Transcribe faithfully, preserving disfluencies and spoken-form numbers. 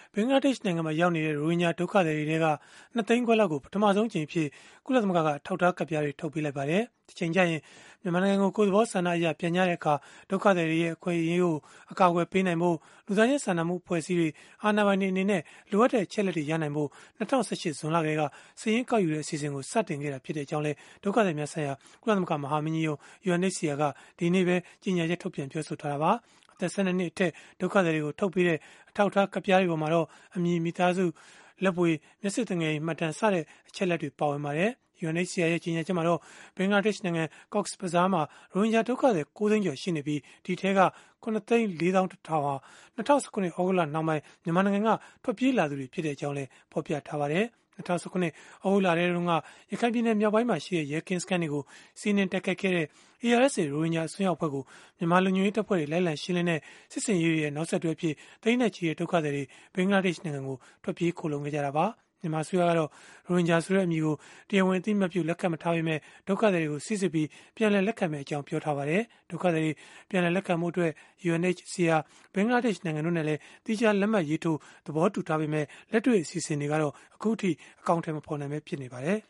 ဘင်္ဂလားဒေ့ရှ်နိုင်ငံမှာရောက်နေတဲ့ရိုဟင်ဂျာဒုက္ခသည်တွေထဲကနှစ်သိန်းခွဲလောက်ကိုပထမဆုံးအကြိမ်အဖြစ်ကုလသမဂ္ဂကထောက်ထားကပ်ပြားတွေထုတ်ပေးလိုက်ပါတယ်။ဒီချိန်ကျရင်မြန်မာနိုင်ငံကိုကိုယ်သဘောဆန္ဒအရပြန်ကြတဲ့အခါဒုက္ခသည်တွေရဲ့အခွင့်အရေးကိုအကာအကွယ်ပေးနိုင်ဖို့လူသားချင်းစာနာမှုအဖွဲ့အစည်းတွေအာဏာပိုင်တွေအနေနဲ့လိုအပ်တဲ့အချက်လက်တွေရနိုင်ဖို့၂၀၁၈ဇွန်လကလေးကစည်ရင်းကောက်ယူတဲ့အစီအစဉ်ကိုစတင်ခဲ့တာဖြစ်တဲ့အကြောင်းလဲဒုက္ခသည်များဆိုင်ရာကုလသမဂ္ဂမဟာမင်းကြီးရုံး U N H C R ကဒီနေ့ပဲကြေညာချက်ထုတ်ပြန်ပြောဆိုထားတာပါ။အသက်၁၂နှစ်အထက်ဒုက္ခသည်တွေကိုထုတ်ပေးတဲ့အထောက်အထားကပ်ပြားတွေပေါ်မှာတော့အမည်မိသားစုလက်ပွေမျက်စိတငယ်မှတ်တမ်းစတဲ့အချက်လက်တွေပါဝင်ပါတယ်။ U N H C R ရဲ့ကြေညာချက်မှာတော့ဘင်္ဂလားဒေ့ရှ်နိုင်ငံ Cox's Bazar မှာရိုဟင်ဂျာဒုက္ခသည်ကိုးသိန်းကျော်ရှိနေပြီးဒီထဲကခုနှစ်သိန်းလေးသောင်းတစ်ထောင်ဟာ၂၀၁၉သြဂုတ်လနောက်ပိုင်းမြန်မာနိုင်ငံကထွက်ပြေးလာသူတွေဖြစ်တဲ့အကြောင်းလည်းဖော်ပြထားပါတယ်။၂၀၁၉သြဂုတ်လထဲတုန်းကရခိုင်ပြည်နယ်မြောက်ပိုင်းမှာရှိတဲ့ရဲကင်းစခန်းတွေကိုစီးနင်းတိုက်ခိုက်ခဲ့တဲ့ A R S A ရိုဟင်ဂျာအစွန်းရောက်အဖွဲ့ကိုမြန်မာလူမျိုးရေးတပ်ဖွဲ့တွေလိုက်လံရှင်းလင်းတဲ့စစ်စင်ရေးရဲ့နောက်ဆက်တွဲဖြစ်သိန်းနဲ့ချီတဲ့ဒုက္ခသည်တွေဘင်္ဂလားဒေ့ရှ်နိုင်ငံကိုထွက်ပြေးခိုလှုံခဲ့ကြတာပါ။မြန်မာအစိုးရကတော့ရိုဟင်ဂျာဆိုတဲ့အမည်ကိုတရားဝင်အသိအမှတ်ပြုလက်ခံမထားပေမဲ့ဒုက္ခသည်တွေကိုစစ်စစ်ပြီးပြန်လည်လက်ခံမယ့်အကြောင်းပြောထားပါတယ်။ဒုက္ခသည်တွေပြန်လည်လက်ခံမှုအတွက် U N H C R ဘင်္ဂလားဒေ့ရှ်နိုင်ငံတို့နဲ့လည်းတိကျလက်မှတ်ရေးထိုးသဘောတူထားပေမဲ့လက်တွေ့အစီအစဉ်တွေကတော့အခုထိအကောင့်ထဲမပေါ်နိုင်ပဲဖြစ်နေပါတယ်။